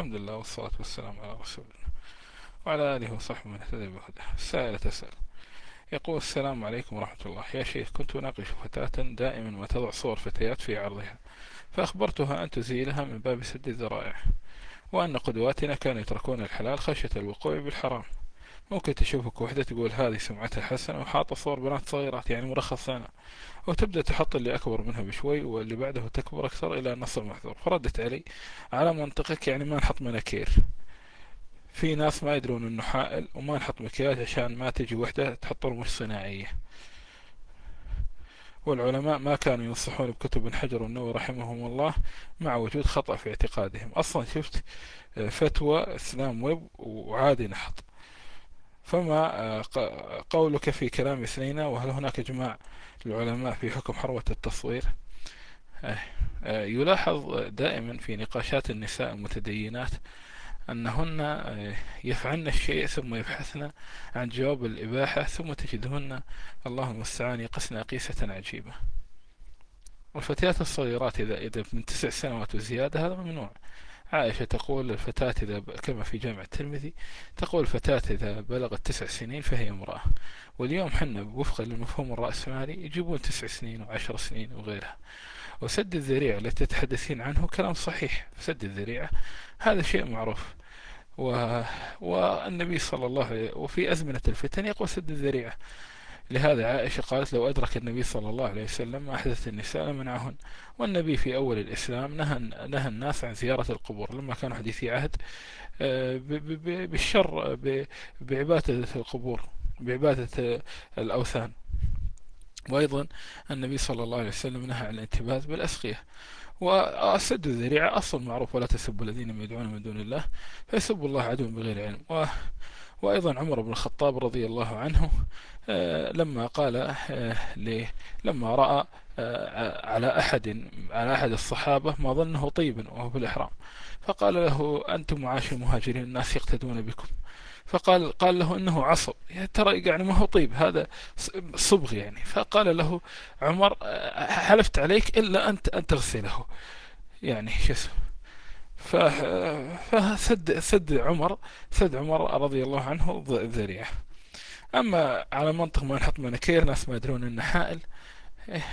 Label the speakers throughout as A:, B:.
A: الحمد لله والصلاة والسلام على رسول الله وعلى آله وصحبه من اهتدى بهداه. السائلة تسأل، يقول: السلام عليكم ورحمة الله. يا شيخ، كنت أناقش فتاة دائما ما تضع صور فتيات في عرضها، فأخبرتها أن تزيلها من باب سد الذرائع، وأن قدواتنا كانوا يتركون الحلال خشية الوقوع بالحرام. ممكن تشوفك وحدة تقول هذه سمعتها حسنة وحاطة صور بنات صغيرات، يعني مرخص لنا، وتبدأ تحط اللي أكبر منها بشوي واللي بعده تكبر أكثر إلى نص المحظور. فردت علي: على منطقك يعني ما نحط مناكير، في ناس ما يدرون انه حائل، وما نحط مكياج عشان ما تجي وحدة تحط رموش صناعية. والعلماء ما كانوا ينصحون بكتب ابن حجر والنووي رحمهم الله، مع وجود خطأ في اعتقادهم. أصلا شفت فتوى اسلام ويب وعادي نحط. فما قولك في كلام اثنين، وهل هناك اجماع العلماء في حكم حرمة التصوير؟ يلاحظ دائما في نقاشات النساء المتدينات أنهن يفعلن الشيء ثم يبحثن عن جواب الإباحة، ثم تجدهن الله المستعان يقسن قيسة عجيبة. والفتيات الصغيرات إذا من 9 سنوات وزيادة هذا ممنوع. عائشة تقول: الفتاة إذا كما في جامع الترمذي، تقول: الفتاة إذا بلغت 9 سنين فهي امرأة. واليوم حنا وفقا للمفهوم الرأسمالي يجيبون 9 سنين و10 سنين وغيرها. وسد الذريعة التي تتحدثين عنه كلام صحيح. سد الذريعة هذا شيء معروف، و... والنبي صلى الله عليه وفي أزمنة الفتن يقول: سد الذريعة. لهذا عائشة قالت: لو أدرك النبي صلى الله عليه وسلم ما أحدث النساء لمنعهن. والنبي في أول الإسلام نهى الناس عن زيارة القبور لما كانوا حديثي عهد بالشر، بعبادة القبور، بعبادة الأوثان. وأيضا النبي صلى الله عليه وسلم نهى عن الانتباذ بالأسقية. وسد الذريعة أصل معروف: ولا تسبوا الذين يدعون من دون الله فيسبوا الله عدوا بغير علم. وأيضا عمر بن الخطاب رضي الله عنه لما قال لما رأى على أحد الصحابة ما ظنه طيبا وهو في الإحرام، فقال له: أنتم معاشر المهاجرين الناس يقتدون بكم. قال له: إنه عصب، يعني ترى يعني ما هو طيب، هذا صبغ يعني. فقال له عمر: حلفت عليك إلا أن تغسله، يعني شو اسمه. سد عمر رضي الله عنه الذريعة. أما على منطق ما نحط مناكير ناس ما يدرون إنه حائل، إيه.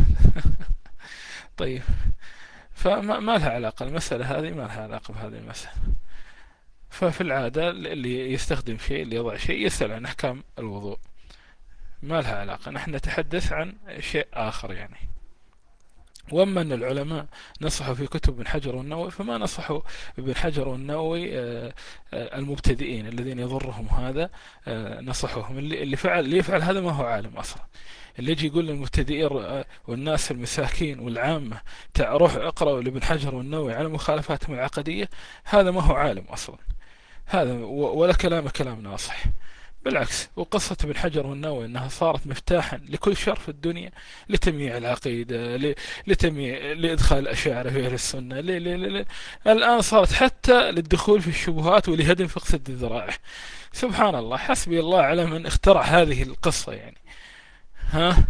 A: طيب، فما لها علاقة المسألة هذه، ما لها علاقة بهذه المسألة. ففي العادة اللي يستخدم شيء، اللي يضع شيء، يسأل عن أحكام الوضوء، ما لها علاقة. نحن نتحدث عن شيء آخر يعني. وأما أن العلماء نصحوا في كتب ابن حجر والنووي، فما نصحوا ابن حجر والنووي المبتدئين الذين يضرهم هذا، نصحوهم. اللي يفعل هذا ما هو عالم أصلا. اللي يجي يقول للمبتدئين والناس المساكين والعامة: روح اقرأوا لابن حجر والنووي على مخالفاتهم العقدية، هذا ما هو عالم أصلا. هذا ولا كلام ناصح. بالعكس، وقصة ابن حجر والنووي أنها صارت مفتاحا لكل شر في الدنيا، لتمييع العقيدة، لإدخال الأشاعرة في أهل السنة، الآن صارت حتى للدخول في الشبهات ولهدم فقه سد الذرائع. سبحان الله، حسبي الله على من اخترع هذه القصة يعني. ها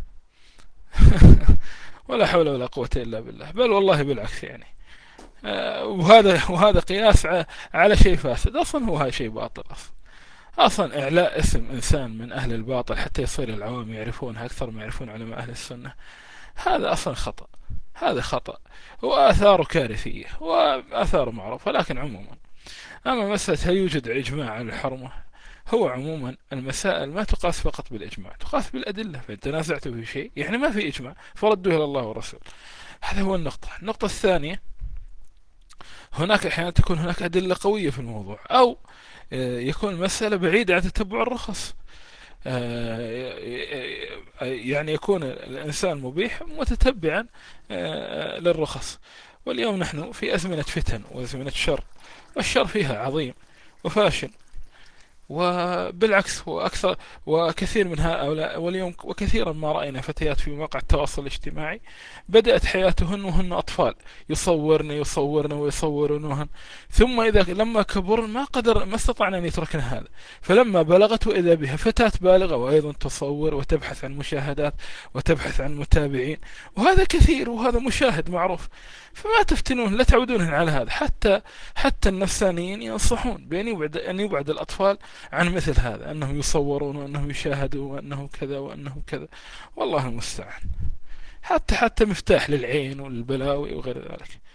A: ولا حول ولا قوة إلا بالله، بل والله بالعكس يعني. وهذا قياس على شيء فاسد أصلا، هو هذا شيء باطل أصلا إعلاء اسم إنسان من أهل الباطل حتى يصير العوام يعرفونها أكثر ما يعرفون علماء أهل السنة، هذا أصلا خطأ. هذا خطأ وآثاره كارثية وآثاره معروفة. لكن عموما، أما مسألة هل يوجد إجماع على الحرمة، هو عموما المسائل ما تقاس فقط بالإجماع، تقاس بالأدلة. فإن تنازعتوا في شيء يعني ما في إجماع فردوه إلى الله والرسول. هذا هو النقطة الثانية: هناك أحيانا تكون هناك أدلة قوية في الموضوع، أو يكون المسألة بعيدة عن تتبع الرخص. يعني يكون الإنسان مبيح متتبعا للرخص. واليوم نحن في أزمنة فتن وأزمنة شر، والشر فيها عظيم وفاشل. وبالعكس هو أكثر. وكثير من هؤلاء، واليوم وكثيرا ما رأينا فتيات في مواقع التواصل الاجتماعي بدأت حياتهن وهن أطفال، يصورن ويصورونهن، ثم إذا لما كبرن ما استطعن أن يتركن هذا، فلما بلغت وإذا بها فتاة بالغة وأيضا تصور وتبحث عن مشاهدات وتبحث عن متابعين، وهذا كثير وهذا مشاهد معروف. فما تفتنون، لا تعودون على هذا. حتى النفسانيين ينصحون بأن أن يبعد الأطفال عن مثل هذا، أنهم يصورون وأنهم يشاهدون وأنه كذا وأنه كذا. والله المستعان. حتى مفتاح للعين والبلاوي وغير ذلك.